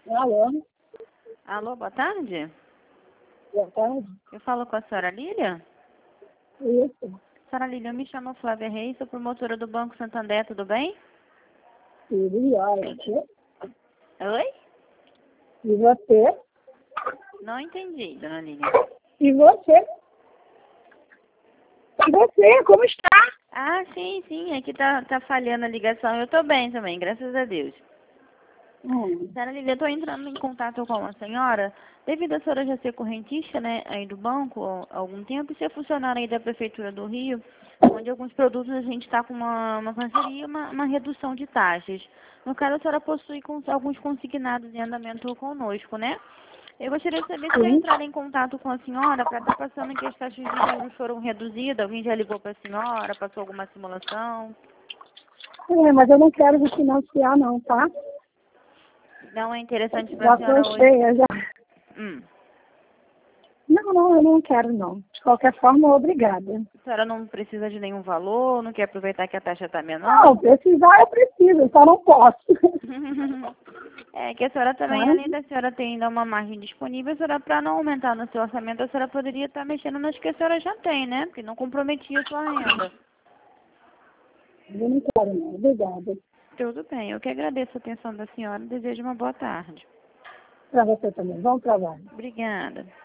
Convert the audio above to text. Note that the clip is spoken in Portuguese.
Alô? Alô, boa tarde. Boa tarde. Eu falo com a senhora Lília? Isso. Senhora Lília, eu me chamo Flávia Reis, sou promotora do Banco Santander, tudo bem? Tudo e olha. Oi? E você? Não entendi, dona Lília. E você? E você, como está? Ah, sim, aqui tá falhando a ligação. Eu tô bem também, graças a Deus. Senhora Lília, eu tô entrando em contato com a senhora, devido a senhora já ser correntista, né, aí do banco há algum tempo, e ser funcionária aí da Prefeitura do Rio, onde alguns produtos a gente está com uma parceria, uma redução de taxas. No caso, a senhora possui alguns consignados em andamento conosco, né? Eu gostaria de saber se já entraram em contato com a senhora para estar passando que as taxas de juros foram reduzidas. Alguém já ligou para a senhora, passou alguma simulação? Mas eu não quero me financiar não, tá? Não é interessante para Já a senhora estou hoje? cheia, já. Hum. Não, eu não quero não. De qualquer forma, obrigada. A senhora não precisa de nenhum valor, não quer aproveitar que a taxa está menor? Não, precisar eu preciso, só não posso. É que a senhora também, Tá? além da senhora ter ainda uma margem disponível, a senhora, para não aumentar no seu orçamento, a senhora poderia estar mexendo nas que a senhora já tem, né? Porque não comprometia a sua renda. Eu não quero não, obrigada. Tudo bem, eu que agradeço a atenção da senhora e desejo uma boa tarde. Para você também. Bom trabalho. Obrigada.